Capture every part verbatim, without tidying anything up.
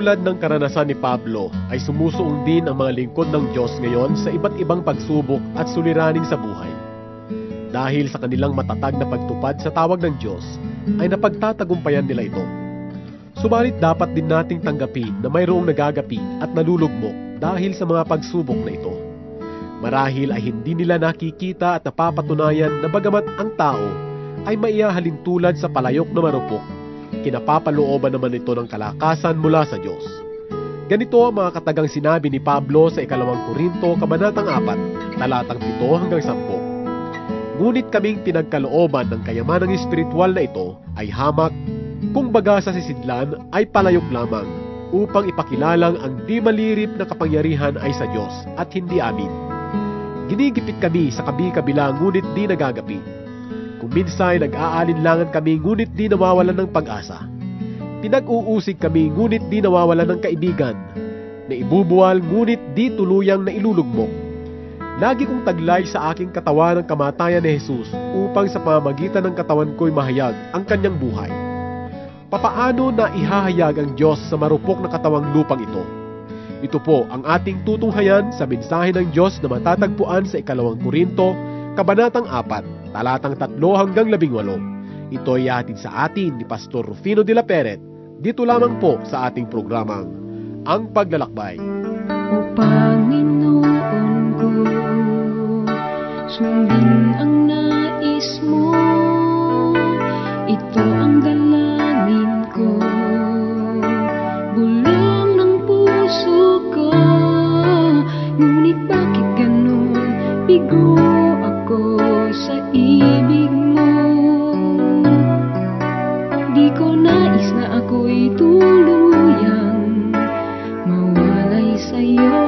Tulad ng karanasan ni Pablo, ay sumusuong din ang mga lingkod ng Diyos ngayon sa iba't ibang pagsubok at suliranin sa buhay. Dahil sa kanilang matatag na pagtupad sa tawag ng Diyos, ay napagtatagumpayan nila ito. Subalit dapat din nating tanggapin na mayroong nagagapi at nalulugmok dahil sa mga pagsubok na ito. Marahil ay hindi nila nakikita at napapatunayan na bagamat ang tao ay maihahalin tulad sa palayok na marupok, kinapapalooban naman ito ng kalakasan mula sa Diyos. Ganito ang mga katagang sinabi ni Pablo sa ikalawang Korinto, kabanatang apat, talatang pito hanggang sampo. Ngunit kaming pinagkalooban ng kayamanang espiritual na ito ay hamak, kung baga sa sisidlan ay palayok lamang, upang ipakilalang ang di malirip na kapangyarihan ay sa Diyos at hindi amin. Ginigipit kami sa kabi-kabila ngunit di nagagapi. Kung minsan nag-aalinlangan kami ngunit di nawawalan ng pag-asa. Pinag-uusig kami ngunit di nawawalan ng kaibigan. Naibubuwal ngunit di tuluyang nailulugmok. Lagi kong taglay sa aking katawan ang kamatayan ni Jesus upang sa pamamagitan ng katawan ko'y mahayag ang kanyang buhay. Papaano na ihahayag ang Diyos sa marupok na katawang lupang ito? Ito po ang ating tutunghayan sa mensahe ng Diyos na matatagpuan sa ikalawang Korinto, kabanatang apat, talatang tatlo hanggang labing walo. Ito ay hatid sa atin ni Pastor Rufino de la Peret, dito lamang po sa ating programang Ang Paglalakbay. O Panginoon ko, sundin ang nais mo, ito ang dalangin ko, bulong ng puso ko. Ngunit bakit ganun, bigo ako sa ibig mo. Di ko nais na ako'y tuluyang mawalay sa'yo.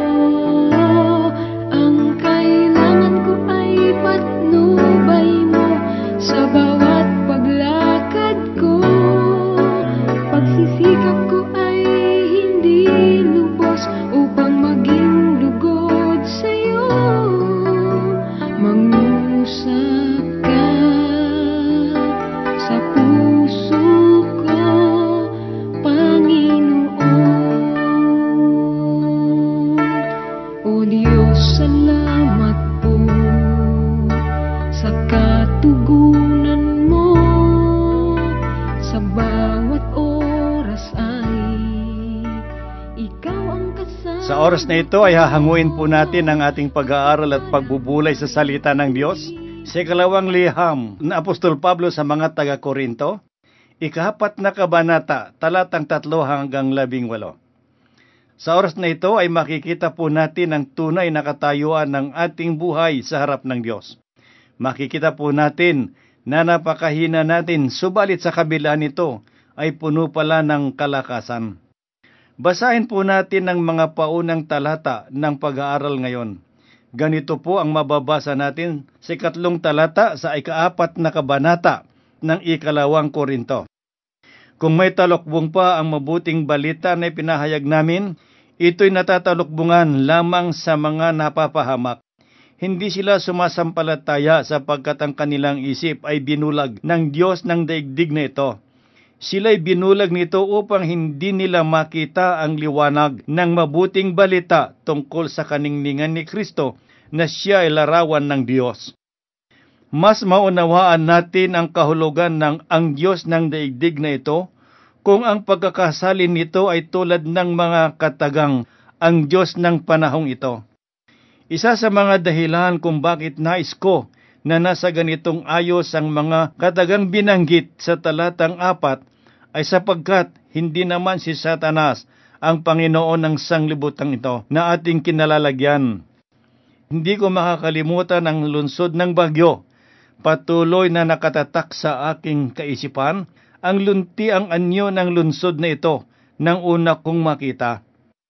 Ang kailangan ko ay patnubay mo sa bawat paglakad ko. Pagsisikap ko ay hindi lubos upang maging lugod sa'yo. Mangusap ka sa puso ko, Panginoon. O Diyos, salamat po sa katugunan mo. Sa bawat oras ay ikaw ang kasama. Sa oras na ito ay hahanguin po natin ang ating pag-aaral at pagbubulay sa salita ng Diyos sa ikalawang liham na Apostol Pablo sa mga taga-Korinto, ikahapat na kabanata, talatang tatlo hanggang labing walo. Sa oras na ito ay makikita po natin ang tunay na katayuan ng ating buhay sa harap ng Diyos. Makikita po natin na napakahina natin, subalit sa kabila nito ay puno pala ng kalakasan. Basahin po natin ang mga paunang talata ng pag-aaral ngayon. Ganito po ang mababasa natin sa ikatlong talata sa ikaapat na kabanata ng ikalawang Korinto. Kung may talokbong pa ang mabuting balita na pinahayag namin, ito'y natatalokbungan lamang sa mga napapahamak. Hindi sila sumasampalataya sapagkat ang kanilang isip ay binulag ng Diyos ng daigdig na ito. Sila'y binulag nito upang hindi nila makita ang liwanag ng mabuting balita tungkol sa kaningningan ni Kristo na siya ay larawan ng Diyos. Mas maunawaan natin ang kahulugan ng ang Diyos ng daigdig na ito kung ang pagkakasalin nito ay tulad ng mga katagang ang Diyos ng panahong ito. Isa sa mga dahilan kung bakit nais ko na nasa ganitong ayos ang mga katagang binanggit sa talatang apat ay sapagkat hindi naman si Satanas ang Panginoon ng sanglibutan ito na ating kinalalagyan. Hindi ko makakalimutan ang lunsod ng bagyo. Patuloy na nakatatak sa aking kaisipan ang lunti ang anyo ng lunsod na ito nang una kong makita.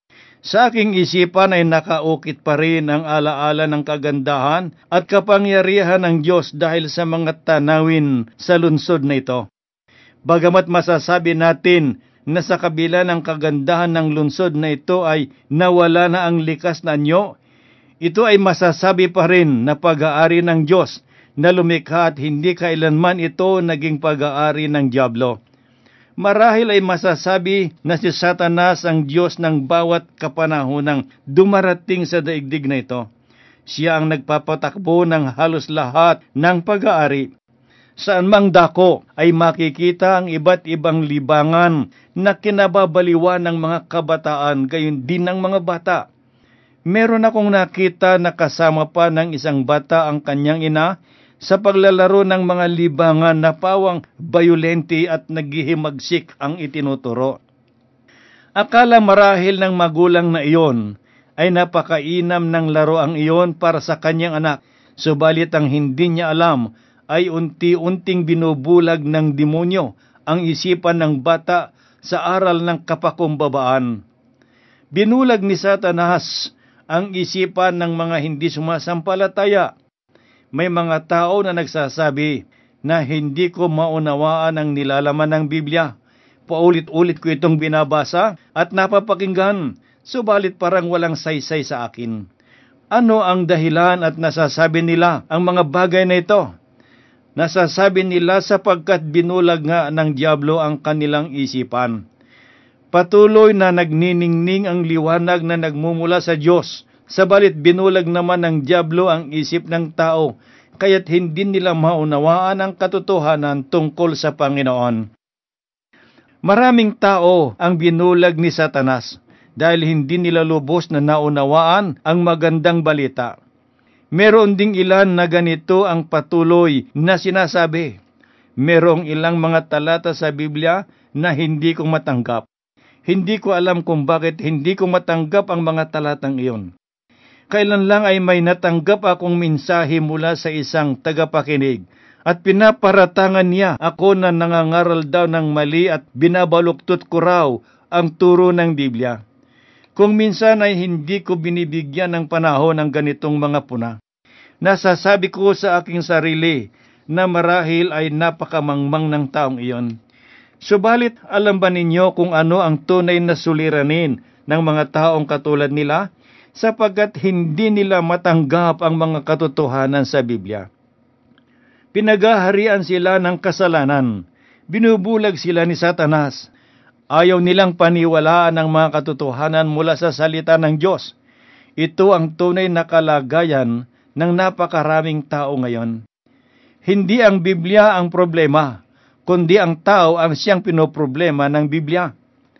Sa aking isipan ay nakaukit pa rin ang alaala ng kagandahan at kapangyarihan ng Diyos dahil sa mga tanawin sa lunsod na ito. Bagamat masasabi natin na sa kabila ng kagandahan ng lunsod na ito ay nawala na ang likas na anyo, ito ay masasabi pa rin na pag-aari ng Diyos na lumikha at hindi kailanman ito naging pag-aari ng dyablo. Marahil ay masasabi na si Satanas ang Diyos ng bawat kapanahonang dumarating sa daigdig na ito. Siya ang nagpapatakbo ng halos lahat ng pag-aari. Saan mang dako ay makikita ang iba't ibang libangan na kinababaliwan ng mga kabataan, gayon din ng mga bata. Meron akong nakita na kasama pa ng isang bata ang kanyang ina sa paglalaro ng mga libangan na pawang bayolente at naghihimagsik ang itinuturo. Akala marahil ng magulang na iyon ay napakainam ng laro ang iyon para sa kanyang anak, subalit ang hindi niya alam ay unti-unting binubulag ng demonyo ang isipan ng bata sa aral ng kapakumbabaan. Binulag ni Satanas ang isipan ng mga hindi sumasampalataya. May mga tao na nagsasabi na hindi ko maunawaan ang nilalaman ng Biblia. Paulit-ulit ko itong binabasa at napapakinggan, subalit parang walang saysay sa akin. Ano ang dahilan at nasasabi nila ang mga bagay na ito? Nasasabi nila sapagkat binulag nga ng diablo ang kanilang isipan. Patuloy na nagniningning ang liwanag na nagmumula sa Diyos, sabalit binulag naman ng diablo ang isip ng tao, kaya't hindi nila maunawaan ang katotohanan tungkol sa Panginoon. Maraming tao ang binulag ni Satanas dahil hindi nila lubos na naunawaan ang magandang balita. Meron ding ilan na ganito ang patuloy na sinasabi. Merong ilang mga talata sa Biblia na hindi ko matanggap. Hindi ko alam kung bakit hindi ko matanggap ang mga talatang iyon. Kailan lang ay may natanggap akong mensahe mula sa isang tagapakinig at pinaparatangan niya ako na nangangaral daw ng mali at binabaluktot ko raw ang turo ng Biblia. Kung minsan ay hindi ko binibigyan ng panahon ng ganitong mga puna, nasasabi ko sa aking sarili na marahil ay napakamangmang ng taong iyon. Subalit, alam ba ninyo kung ano ang tunay na suliranin ng mga taong katulad nila? Sapagkat hindi nila matanggap ang mga katotohanan sa Biblia. Pinagaharian sila ng kasalanan. Binubulag sila ni Satanas. Ayaw nilang paniwalaan ang mga katotohanan mula sa salita ng Diyos. Ito ang tunay na kalagayan ng napakaraming tao ngayon. Hindi ang Biblia ang problema, kundi ang tao ang siyang pinoproblema ng Biblia.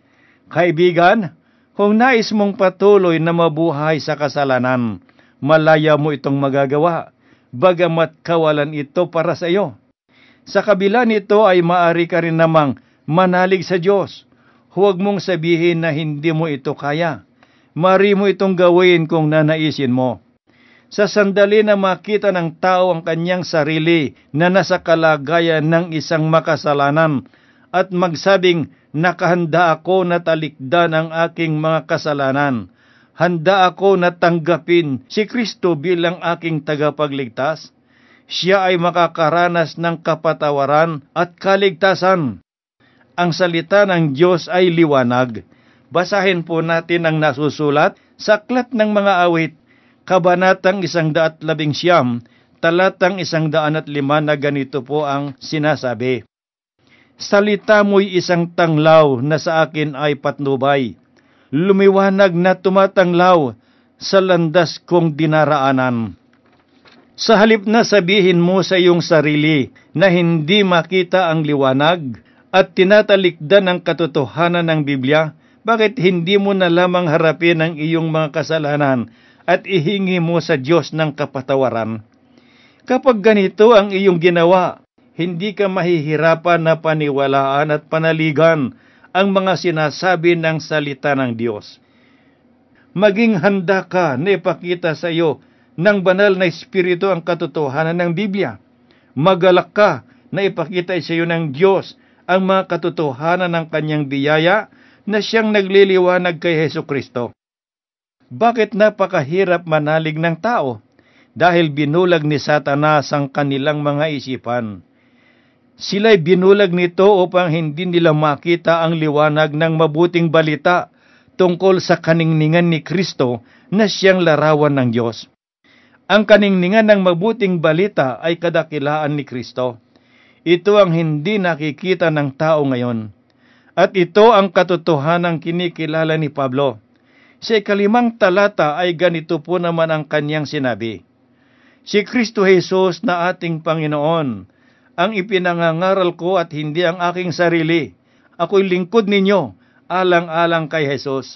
Kaibigan, kung nais mong patuloy na mabuhay sa kasalanan, malaya mo itong magagawa, bagamat kawalan ito para sa iyo. Sa kabila nito ay maari ka rin namang manalig sa Diyos. Huwag mong sabihin na hindi mo ito kaya. Mari mo itong gawin kung nanaisin mo. Sa sandali na makita ng tao ang kanyang sarili na nasa kalagayan ng isang makasalanan at magsabing, nakahanda ako na talikdan ang aking mga kasalanan. Handa ako na tanggapin si Kristo bilang aking tagapagligtas. Siya ay makakaranas ng kapatawaran at kaligtasan. Ang salita ng Diyos ay liwanag. Basahin po natin ang nasusulat sa Aklat ng Mga Awit, Kabanatang isang daat labing siyam, talatang isang daan at lima na ganito po ang sinasabi. Salita mo'y isang tanglaw na sa akin ay patnubay, lumiwanag na tumatanglaw sa landas kong dinaraanan. Sa halip na sabihin mo sa iyong sarili na hindi makita ang liwanag at tinatalikdan ang katotohanan ng Biblia, bakit hindi mo na lamang harapin ang iyong mga kasalanan at ihingi mo sa Diyos ng kapatawaran? Kapag ganito ang iyong ginawa, hindi ka mahihirapan na paniwalaan at panaligan ang mga sinasabi ng salita ng Diyos. Maging handa ka na ipakita sa iyo ng banal na Espiritu ang katotohanan ng Biblia. Magalak ka na ipakita sa iyo ng Diyos ang mga katotohanan ng kanyang biyaya na siyang nagliliwanag kay Hesukristo. Bakit napakahirap manalig ng tao? Dahil binulag ni Satanas ang kanilang mga isipan. Sila'y binulag nito upang hindi nila makita ang liwanag ng mabuting balita tungkol sa kaningningan ni Kristo na siyang larawan ng Diyos. Ang kaningningan ng mabuting balita ay kadakilaan ni Kristo. Ito ang hindi nakikita ng tao ngayon. At ito ang katotohanang kinikilala ni Pablo. Sa ikalimang talata ay ganito po naman ang kanyang sinabi. Si Kristo Jesus na ating Panginoon, ang ipinangangaral ko at hindi ang aking sarili. Ako'y lingkod ninyo, alang-alang kay Jesus.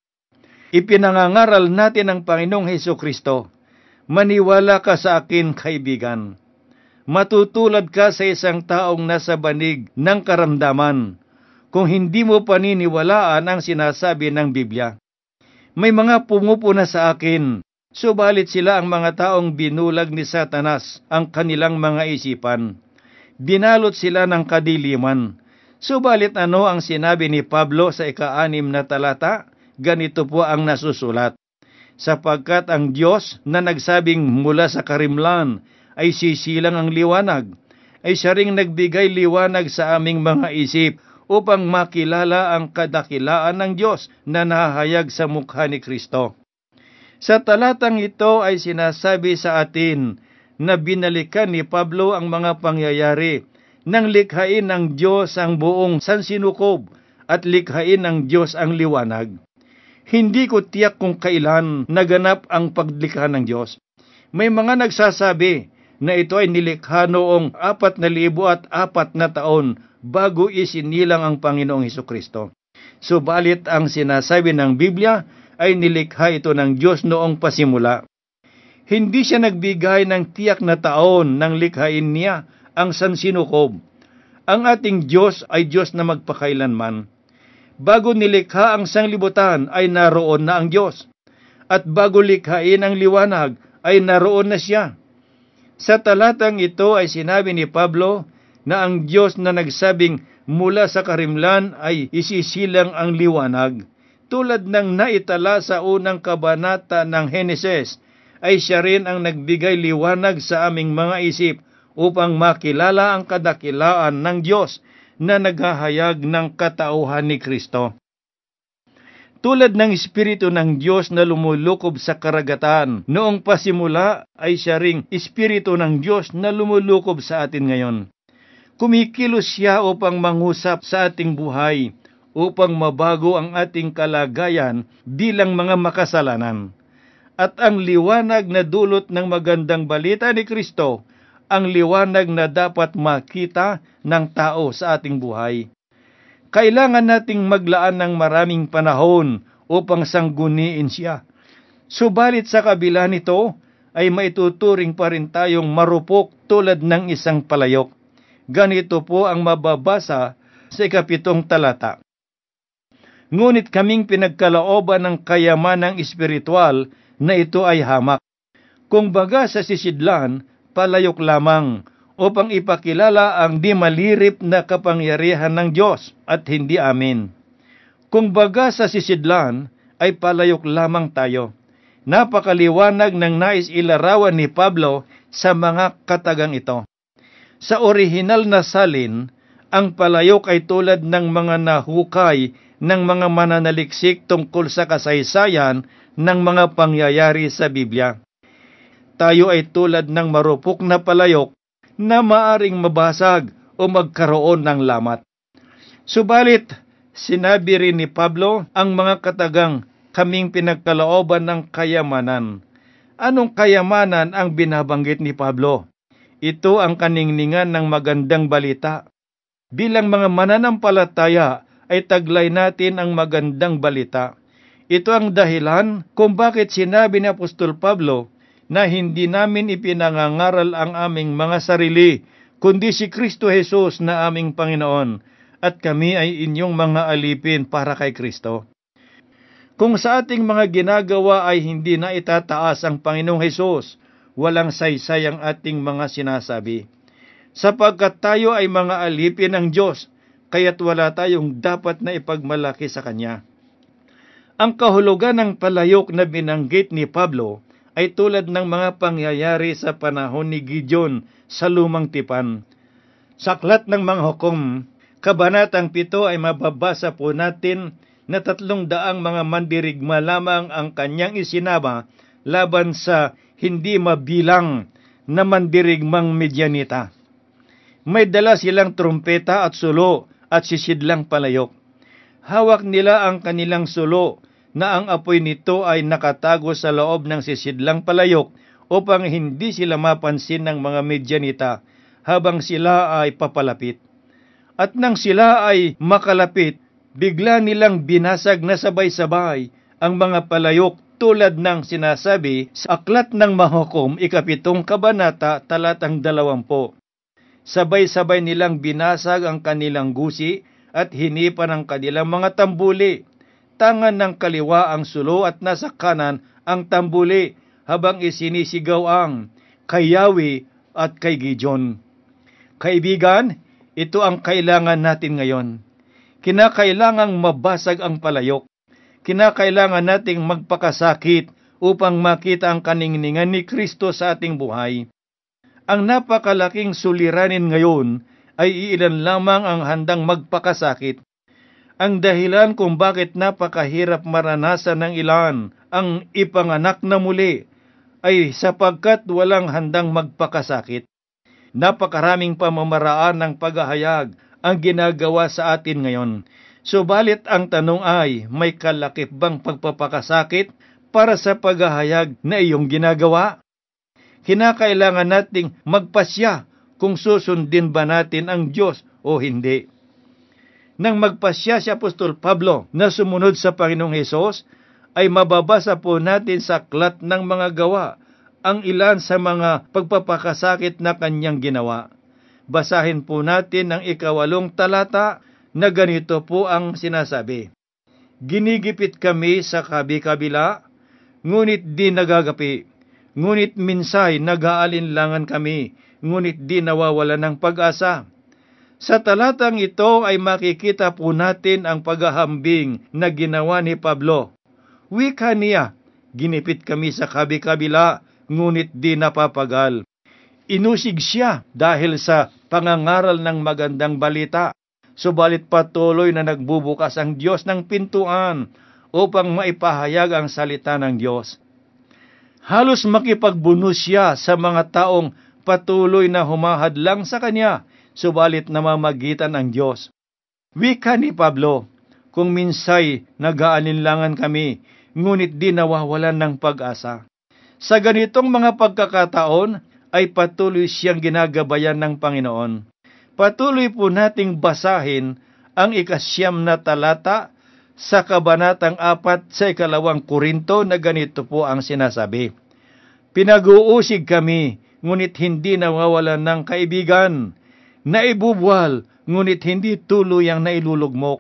Ipinangangaral natin ang Panginoong Hesus Kristo. Maniwala ka sa akin, kaibigan. Matutulad ka sa isang taong nasa banig ng karamdaman kung hindi mo paniniwalaan ang sinasabi ng Biblia. May mga pumupuna sa akin, subalit sila ang mga taong binulag ni Satanas ang kanilang mga isipan. Binalot sila ng kadiliman. Subalit ano ang sinabi ni Pablo sa ika-anim na talata? Ganito po ang nasusulat. Sapagkat ang Diyos na nagsabing mula sa karimlan ay sisilang ang liwanag, ay siya ring nagbigay liwanag sa aming mga isip upang makilala ang kadakilaan ng Diyos na nahahayag sa mukha ni Kristo. Sa talatang ito ay sinasabi sa atin na binalikan ni Pablo ang mga pangyayari nang likhain ng Diyos ang buong sansinukob at likhain ng Diyos ang liwanag. Hindi ko tiyak kung kailan naganap ang paglikha ng Diyos. May mga nagsasabi na ito ay nilikha noong apat na libo at apat na taon bago isinilang ang Panginoong Hesukristo. Subalit ang sinasabi ng Biblia ay nilikha ito ng Diyos noong pasimula. Hindi siya nagbigay ng tiyak na taon nang likhain niya ang sansinukob. Ang ating Diyos ay Diyos na magpakailanman. Bago nilikha ang sanglibutan ay naroon na ang Diyos. At bago likhain ang liwanag ay naroon na siya. Sa talatang ito ay sinabi ni Pablo na ang Diyos na nagsabing mula sa karimlan ay isisilang ang liwanag. Tulad ng naitala sa unang kabanata ng Heneses, ay siya rin ang nagbigay liwanag sa aming mga isip upang makilala ang kadakilaan ng Diyos na naghahayag ng katauhan ni Kristo. Tulad ng Espiritu ng Diyos na lumulukob sa karagatan, noong pasimula ay siya ring Espiritu ng Diyos na lumulukob sa atin ngayon. Kumikilos siya upang mangusap sa ating buhay, upang mabago ang ating kalagayan bilang mga makasalanan. At ang liwanag na dulot ng magandang balita ni Kristo, ang liwanag na dapat makita ng tao sa ating buhay. Kailangan nating maglaan ng maraming panahon upang sangguniin siya. Subalit sa kabila nito, ay maituturing pa rin tayong marupok tulad ng isang palayok. Ganito po ang mababasa sa ikapitong talata. Ngunit kaming pinagkalooban ng kayamanang espiritual na ito ay hamak. Kung baga sa sisidlan, palayok lamang, upang ipakilala ang di malirip na kapangyarihan ng Diyos at hindi amin. Kung baga sa sisidlan, ay palayok lamang tayo. Napakaliwanag ng nais ilarawan ni Pablo sa mga katagang ito. Sa orihinal na salin, ang palayok ay tulad ng mga nahukay ng mga mananaliksik tungkol sa kasaysayan ng mga pangyayari sa Biblia. Tayo ay tulad ng marupok na palayok na maaring mabasag o magkaroon ng lamat. Subalit, sinabi rin ni Pablo ang mga katagang kaming pinagkalooban ng kayamanan. Anong kayamanan ang binabanggit ni Pablo? Ito ang kaningningan ng magandang balita. Bilang mga mananampalataya ay taglay natin ang magandang balita. Ito ang dahilan kung bakit sinabi ni Apostol Pablo na hindi namin ipinangangaral ang aming mga sarili, kundi si Kristo Jesus na aming Panginoon, at kami ay inyong mga alipin para kay Kristo. Kung sa ating mga ginagawa ay hindi na itataas ang Panginoong Jesus, walang saysay ang ating mga sinasabi. Sapagkat tayo ay mga alipin ng Diyos, kaya't wala tayong dapat na ipagmalaki sa Kanya. Ang kahulugan ng palayok na binanggit ni Pablo ay tulad ng mga pangyayari sa panahon ni Gideon sa Lumang Tipan. Sa Aklat ng Mga Hukom, Kabanatang pito ay mababasa po natin na tatlong daang mga mandirigma lamang ang kanyang isinama laban sa hindi mabilang na mandirigmang Midyanita. May dala silang trumpeta at sulo at sisidlang palayok. Hawak nila ang kanilang sulo na ang apoy nito ay nakatago sa loob ng sisidlang palayok upang hindi sila mapansin ng mga Midyanita habang sila ay papalapit. At nang sila ay makalapit, bigla nilang binasag na sabay-sabay ang mga palayok tulad ng sinasabi sa Aklat ng Mahukom, ikapitong kabanata, talatang dalawampu. Sabay-sabay nilang binasag ang kanilang gusi at hinipan ang kanilang mga tambuli. Tangan ng kaliwa ang sulo at nasa kanan ang tambuli habang isinisigaw ang kay Yahweh at kay Gideon. Kaibigan, ito ang kailangan natin ngayon. Kinakailangang mabasag ang palayok. Kinakailangan nating magpakasakit upang makita ang kaningningan ni Kristo sa ating buhay. Ang napakalaking suliranin ngayon ay iilan lamang ang handang magpakasakit. Ang dahilan kung bakit napakahirap maranasan ng ilan ang ipanganak na muli ay sapagkat walang handang magpakasakit. Napakaraming pamamaraan ng paghahayag ang ginagawa sa atin ngayon. Subalit ang tanong ay, may kalakip bang pagpapakasakit para sa paghahayag na iyong ginagawa? Kinakailangan nating magpasya kung susundin ba natin ang Diyos o hindi. Nang magpasya si Apostol Pablo na sumunod sa Panginoong Hesus, ay mababasa po natin sa Aklat ng Mga Gawa ang ilan sa mga pagpapakasakit na kanyang ginawa. Basahin po natin ang ikawalong talata na ganito po ang sinasabi. Ginigipit kami sa kabi-kabila, ngunit di nagagapi. Ngunit minsay nag-aalinlangan kami, ngunit di nawawala ng pag-asa. Sa talatang ito ay makikita po natin ang paghahambing na ginawa ni Pablo. Wika niya, ginipit kami sa kabi-kabila, ngunit di napapagal. Inusig siya dahil sa pangangaral ng magandang balita. Subalit patuloy na nagbubukas ang Diyos ng pintuan upang maipahayag ang salita ng Diyos. Halos makipagbuno siya sa mga taong patuloy na humahadlang sa kanya, subalit namamagitan ang Diyos. Wika ni Pablo, kung minsay nag-aalinlangan kami, ngunit di nawawalan ng pag-asa. Sa ganitong mga pagkakataon, ay patuloy siyang ginagabayan ng Panginoon. Patuloy po nating basahin ang ikasyam na talata sa kabanatang apat sa ikalawang Korinto na ganito po ang sinasabi. Pinag-uusig kami, ngunit hindi nawawalan ng kaibigan. Naibubwal, ngunit hindi tuluyang nailulugmok.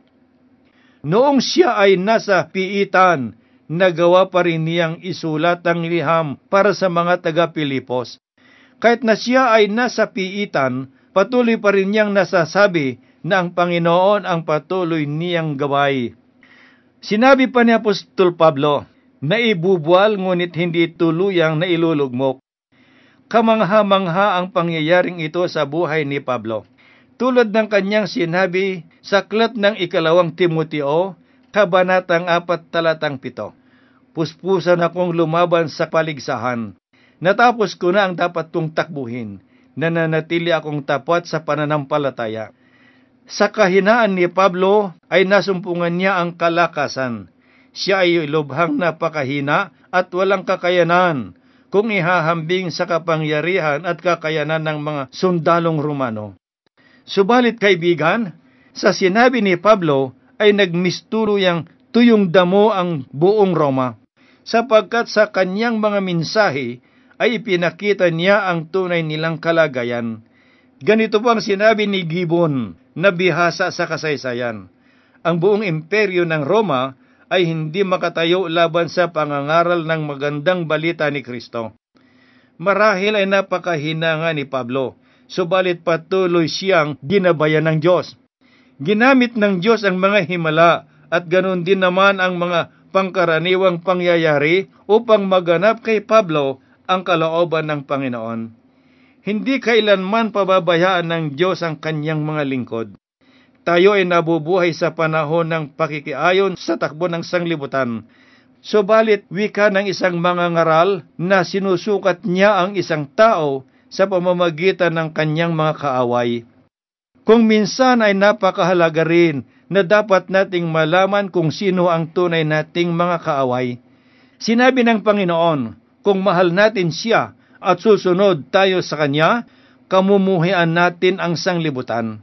Noong siya ay nasa piitan, nagawa pa rin niyang isulat ang liham para sa mga taga-Pilipos. Kahit na siya ay nasa piitan, patuloy pa rin niyang nasasabi na ang Panginoon ang patuloy niyang gaway. Sinabi pa ni Apostol Pablo, naibubwal ngunit hindi tuluyang nailulugmok. Kamangha-mangha ang pangyayaring ito sa buhay ni Pablo. Tulad ng kanyang sinabi sa aklat ng ikalawang Timoteo, kabanatang apat talatang pito. Puspusan akong lumaban sa paligsahan. Natapos ko na ang dapat kong takbuhin. Nananatili akong tapat sa pananampalataya. Sa kahinaan ni Pablo ay nasumpungan niya ang kalakasan. Siya ay lubhang napakahina at walang kakayanan kung ihahambing sa kapangyarihan at kakayanan ng mga sundalong Romano. Subalit kaibigan, sa sinabi ni Pablo ay nagmisturuyang tuyong damo ang buong Roma, sapagkat sa kanyang mga mensahe ay ipinakita niya ang tunay nilang kalagayan. Ganito po ang sinabi ni Gibbon na bihasa sa kasaysayan. Ang buong imperyo ng Roma ay hindi makatayo laban sa pangangaral ng magandang balita ni Kristo. Marahil ay napakahina nga ni Pablo, subalit patuloy siyang ginabayan ng Diyos. Ginamit ng Diyos ang mga himala at ganoon din naman ang mga pangkaraniwang pangyayari upang maganap kay Pablo ang kalooban ng Panginoon. Hindi kailanman pababayaan ng Diyos ang kanyang mga lingkod. Tayo ay nabubuhay sa panahon ng pakikiayon sa takbo ng sanglibutan. Subalit, wika ng isang mangangaral na sinusukat niya ang isang tao sa pamamagitan ng kanyang mga kaaway. Kung minsan ay napakahalaga rin na dapat nating malaman kung sino ang tunay nating mga kaaway. Sinabi ng Panginoon, kung mahal natin siya at susunod tayo sa kanya, kamumuhian natin ang sanglibutan.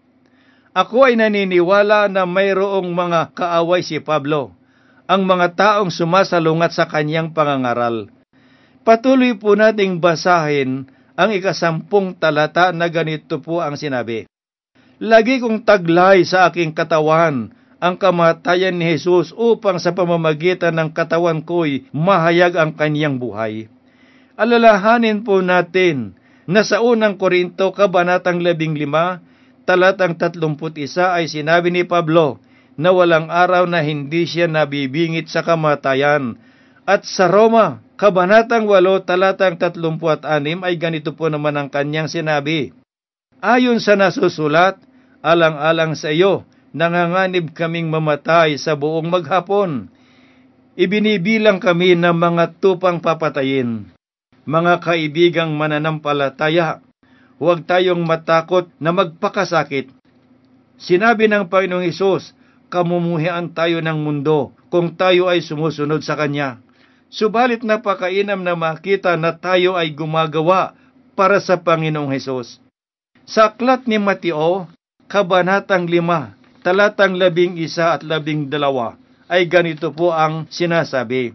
Ako ay naniniwala na mayroong mga kaaway si Pablo, ang mga taong sumasalungat sa kanyang pangangaral. Patuloy po nating basahin ang ikasampung talata na ganito po ang sinabi. Lagi kong taglay sa aking katawan ang kamatayan ni Jesus upang sa pamamagitan ng katawan ko'y mahayag ang kanyang buhay. Alalahanin po natin na sa unang Korinto, kabanatang labing lima, talatang tatlumput isa ay sinabi ni Pablo na walang araw na hindi siya nabibingit sa kamatayan. At sa Roma, kabanatang walo, talatang tatlumpuat anim ay ganito po naman ang kanyang sinabi. Ayon sa nasusulat, alang-alang sa iyo, nanganganib kaming mamatay sa buong maghapon. Ibinibilang kami ng mga tupang papatayin. Mga kaibigang mananampalataya, huwag tayong matakot na magpakasakit. Sinabi ng Panginoong Hesus, kamumuhian tayo ng mundo kung tayo ay sumusunod sa Kanya. Subalit napakainam na makita na tayo ay gumagawa para sa Panginoong Hesus. Sa aklat ni Mateo, kabanatang lima, talatang labing isa at labing dalawa, ay ganito po ang sinasabi.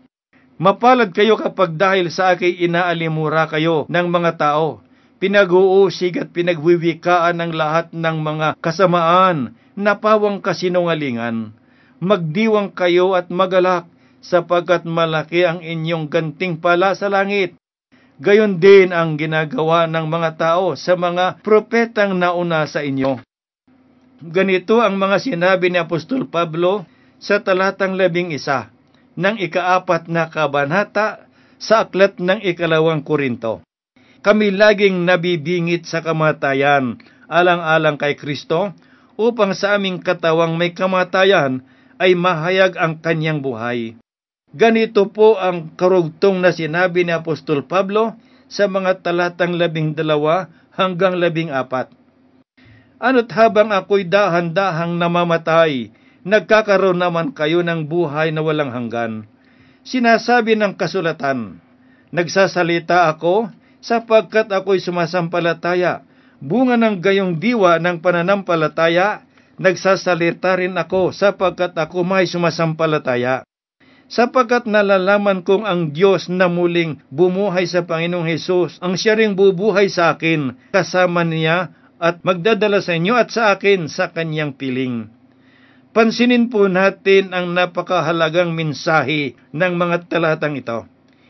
Mapalad kayo kapag dahil sa akin inaalimura kayo ng mga tao, pinag-uusig at pinagwiwikaan ng lahat ng mga kasamaan na pawang kasinungalingan. Magdiwang kayo at magalak, sapagkat malaki ang inyong gantimpala sa langit. Gayon din ang ginagawa ng mga tao sa mga propetang nauna sa inyo. Ganito ang mga sinabi ni Apostol Pablo sa talatang labing isa ng ikaapat na kabanata sa aklat ng ikalawang Korinto. Kami laging nabibingit sa kamatayan, alang-alang kay Kristo, upang sa aming katawang may kamatayan ay mahayag ang kanyang buhay. Ganito po ang karugtong na sinabi ni Apostol Pablo sa mga talatang labing dalawa hanggang labing apat. Ano't habang ako'y dahan-dahang namamatay, nagkakaroon naman kayo ng buhay na walang hanggan. Sinasabi ng kasulatan, nagsasalita ako sapagkat ako'y sumasampalataya, bunga ng gayong diwa ng pananampalataya, nagsasalita rin ako sapagkat ako may sumasampalataya. Sapagkat nalalaman kong ang Diyos na muling bumuhay sa Panginoong Hesus, ang siya ring bubuhay sa akin, kasama niya at magdadala sa inyo at sa akin sa kanyang piling. Pansinin po natin ang napakahalagang mensahe ng mga talatang ito.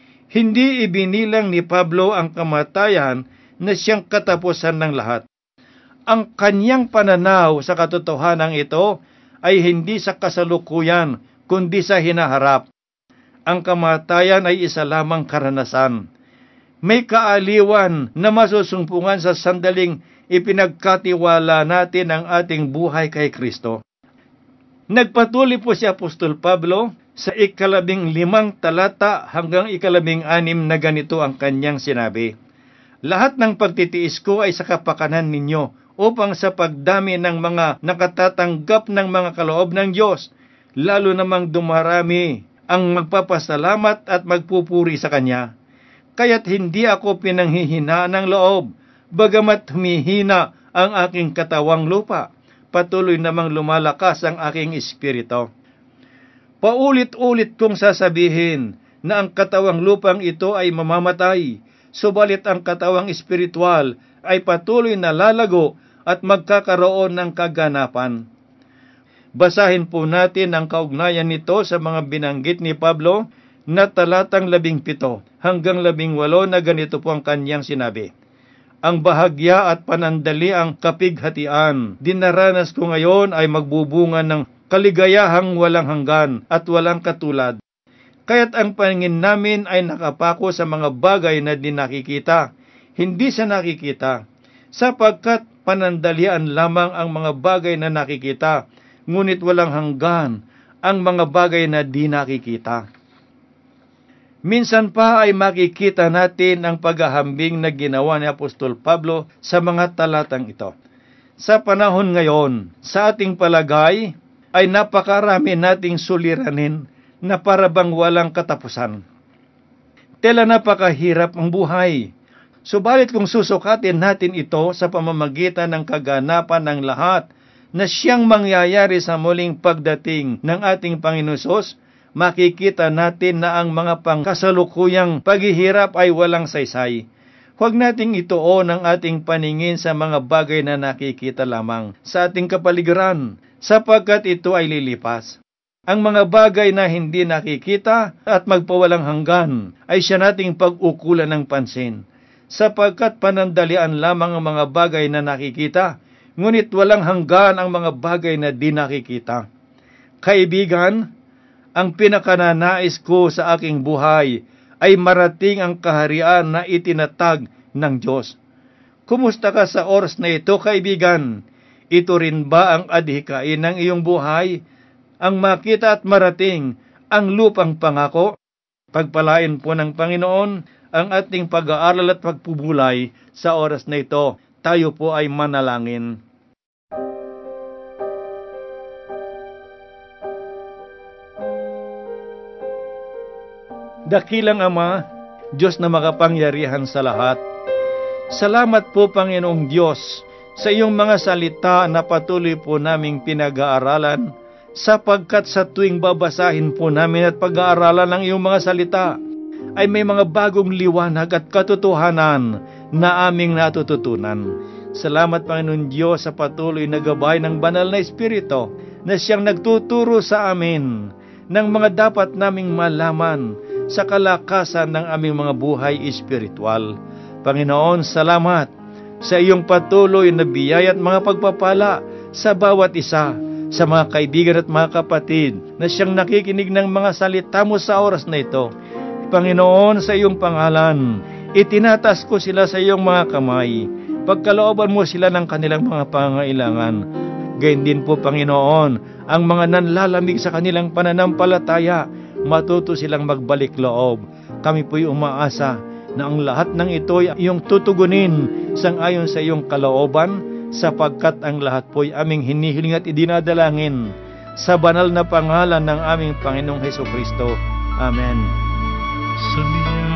Hindi ibinilang ni Pablo ang kamatayan na siyang katapusan ng lahat. Ang kanyang pananaw sa katotohanan ito ay hindi sa kasalukuyan, kundi sa hinaharap. Ang kamatayan ay isa lamang karanasan. May kaaliwan na masusumpungan sa sandaling ipinagkatiwala natin ang ating buhay kay Kristo. Nagpatuloy po si Apostol Pablo sa ikalabing limang talata hanggang ikalabing anim na ganito ang kanyang sinabi. Lahat ng pagtitiis ko ay sa kapakanan ninyo, upang sa pagdami ng mga nakatatanggap ng mga kaloob ng Diyos, lalo namang dumarami ang magpapasalamat at magpupuri sa Kanya. Kaya't hindi ako pinanghihinaan ng loob, bagamat humihina ang aking katawang lupa, patuloy namang lumalakas ang aking espiritu. Paulit-ulit kong sasabihin na ang katawang lupang ito ay mamamatay, subalit ang katawang espiritual ay patuloy na lalago at magkakaroon ng kaganapan. Basahin po natin ang kaugnayan nito sa mga binanggit ni Pablo na talatang labing pito hanggang labing walo na ganito po ang kanyang sinabi. Ang bahagya at panandali ang kapighatian. Dinaranas ko ngayon ay magbubunga ng kaligayahang walang hanggan at walang katulad. Kaya't ang paningin namin ay nakapako sa mga bagay na di nakikita, hindi sa nakikita, sapagkat panandalian lamang ang mga bagay na nakikita, ngunit walang hanggan ang mga bagay na di nakikita. Minsan pa ay makikita natin ang paghahambing na ginawa ni Apostol Pablo sa mga talatang ito. Sa panahon ngayon, sa ating palagay, ay napakarami nating suliranin na parabang walang katapusan. Tela napakahirap ang buhay. Subalit kung susukatin natin ito sa pamamagitan ng kaganapan ng lahat na siyang mangyayari sa muling pagdating ng ating Panginoon Hesus, makikita natin na ang mga pangkasalukuyang paghihirap ay walang saysay. Huwag nating ituon ang ating paningin sa mga bagay na nakikita lamang sa ating kapaligiran, sapagkat ito ay lilipas. Ang mga bagay na hindi nakikita at magpawalang hanggan ay siya nating pag-ukulan ng pansin, sapagkat panandalian lamang ang mga bagay na nakikita, ngunit walang hanggan ang mga bagay na di nakikita. Kaibigan, ang pinakananais ko sa aking buhay ay marating ang kaharian na itinatag ng Diyos. Kumusta ka sa oras na ito, kaibigan? Ito rin ba ang adhikain ng iyong buhay? Ang makita at marating ang lupang pangako? Pagpalain po ng Panginoon ang ating pag-aaral at pagpubulay sa oras na ito. Tayo po ay manalangin. Dakilang Ama, Diyos na makapangyarihan sa lahat, salamat po Panginoong Diyos sa iyong mga salita na patuloy po naming pinag-aaralan, sapagkat sa tuwing babasahin po namin at pag-aaralan ng iyong mga salita, ay may mga bagong liwanag at katotohanan na aming natututunan. Salamat Panginoon Diyos sa patuloy na gabay ng banal na Espiritu na siyang nagtuturo sa amin ng mga dapat naming malaman sa kalakasan ng aming mga buhay espiritual. Panginoon, salamat sa iyong patuloy na biyaya at mga pagpapala sa bawat isa, sa mga kaibigan at mga kapatid na siyang nakikinig ng mga salita mo sa oras na ito. Panginoon, sa iyong pangalan, itinatas ko sila sa iyong mga kamay. Pagkalooban mo sila ng kanilang mga pangailangan. Gayon din po, Panginoon, ang mga nanlalamig sa kanilang pananampalataya, matuto silang magbalik loob. Kami po'y umaasa na ang lahat ng ito ay iyong tutugunin sang-ayon sa iyong kalooban, sapagkat ang lahat po'y aming hinihiling at idinadalangin sa banal na pangalan ng aming Panginoong Hesukristo. Amen. Sa